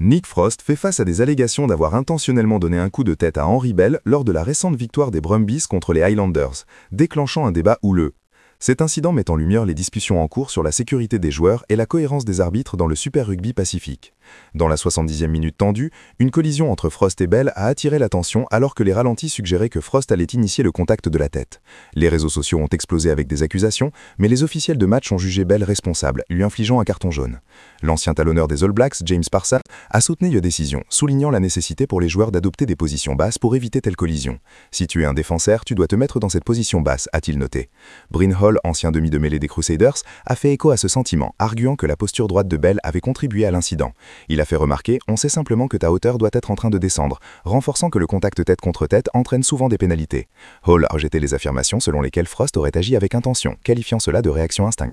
Nick Frost fait face à des allégations d'avoir intentionnellement donné un coup de tête à Henry Bell lors de la récente victoire des Brumbies contre les Highlanders, déclenchant un débat houleux. Cet incident met en lumière les discussions en cours sur la sécurité des joueurs et la cohérence des arbitres dans le Super Rugby Pacifique. Dans la 70e minute tendue, une collision entre Frost et Bell a attiré l'attention alors que les ralentis suggéraient que Frost allait initier le contact de la tête. Les réseaux sociaux ont explosé avec des accusations, mais les officiels de match ont jugé Bell responsable, lui infligeant un carton jaune. L'ancien talonneur des All Blacks, James Parsons, a soutenu la décision, soulignant la nécessité pour les joueurs d'adopter des positions basses pour éviter telle collision. « Si tu es un défenseur, tu dois te mettre dans cette position basse », a-t-il noté. Bryn Hall, ancien demi de mêlée des Crusaders, a fait écho à ce sentiment, arguant que la posture droite de Bell avait contribué à l'incident. Il a fait remarquer « On sait simplement que ta hauteur doit être en train de descendre », renforçant que le contact tête contre tête entraîne souvent des pénalités. Hall a rejeté les affirmations selon lesquelles Frost aurait agi avec intention, qualifiant cela de réaction instinctive.